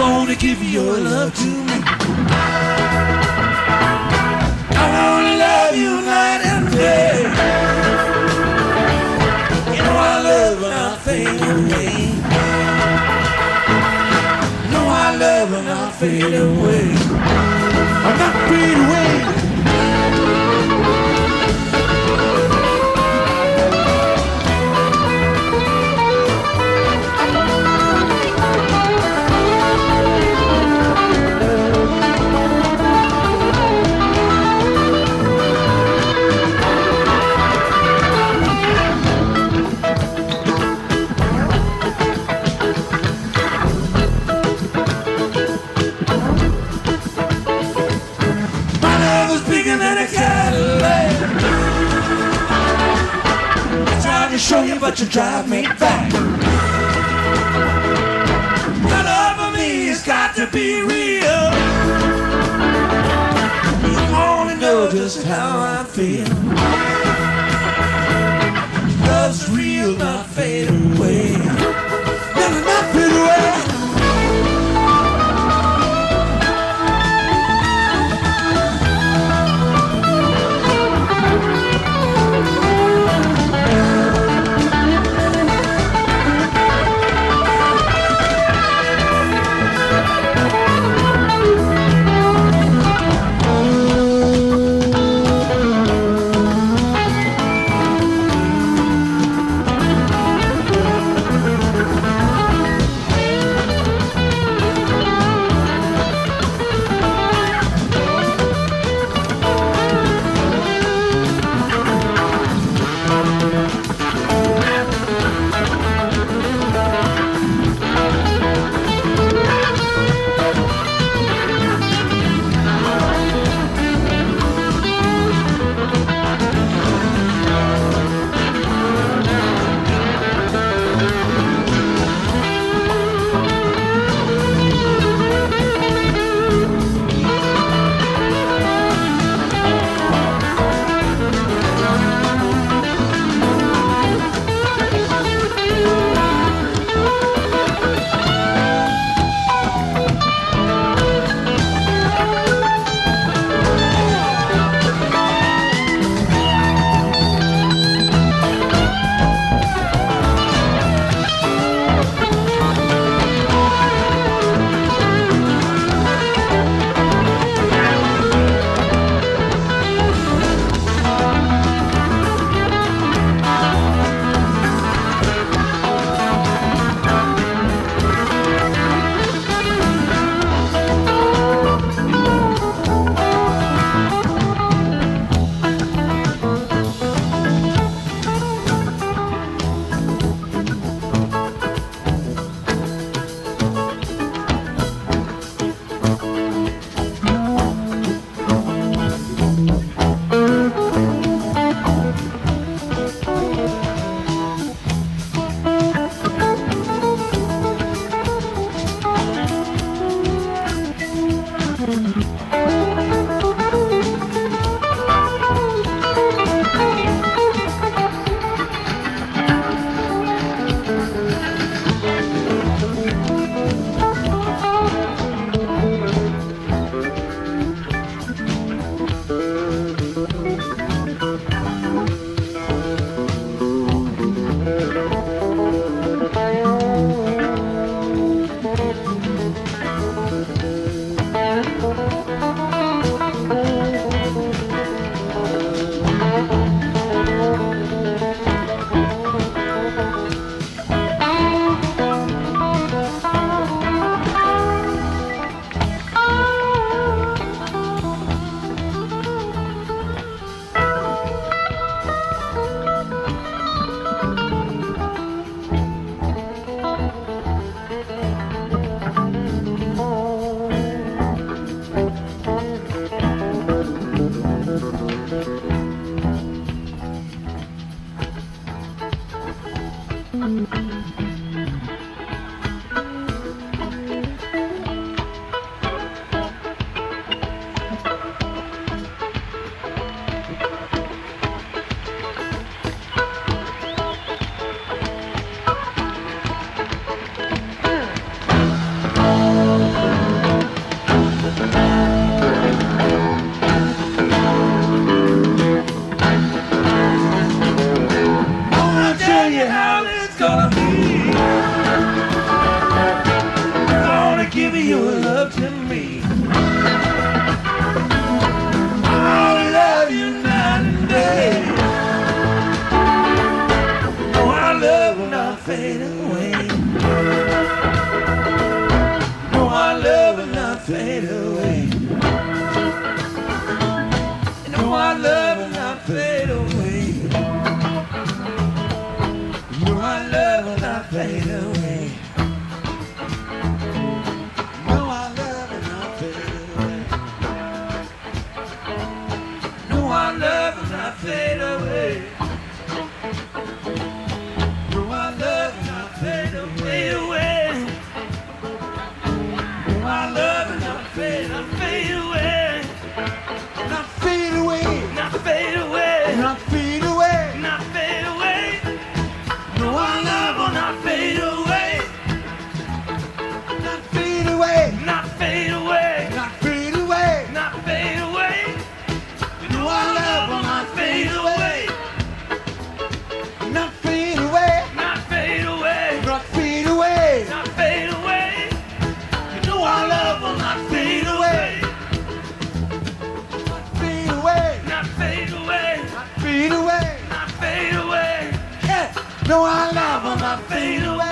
gonna give your love to me. I wanna love you night and day. You know I love when I fade away. You know I love when I fade away. I'm not fade away. Show you, but you drive me back. The love for me has got to be real. You only know just how I feel. Love's real, not fade away. Never not fade away. give your love to me. I'll love you night and day. No, our love will not fade away. No, our love will not fade away. No, our love will not fade away. No, our love will not fade away. No, our love will not fade away. No, our love will not fade away. No, our love will not fade away. No, our love will not fade away. Not fade away. Not fade away. Not fade away. Not fade away. No, our love will not fade away. Not fade away. Not fade away. Not fade away. Not fade away. No, our love will not fade away. Not fade away. Not fade away. Not fade away. Not fade away. You know our love will not fade away. Not fade away. Not fade away. Not fade away. Not fade away. Yeah. No, our love will not fade away.